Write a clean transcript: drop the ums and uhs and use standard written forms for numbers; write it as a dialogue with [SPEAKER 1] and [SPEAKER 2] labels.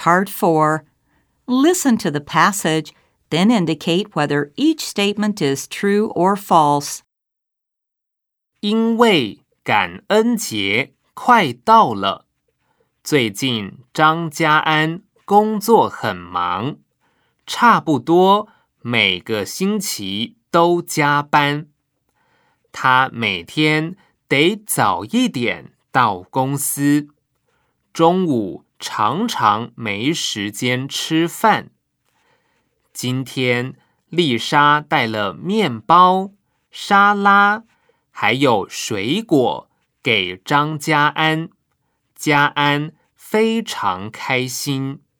[SPEAKER 1] Part 4. Listen to the passage, then indicate whether each statement is true or false.
[SPEAKER 2] 因为感恩节快到了，最近张家安工作很忙，差不多每个星期都加班。他每天得早一点到公司，中午常常没时间吃饭。今天丽莎带了面包、沙拉，还有水果给张家安，家安非常开心。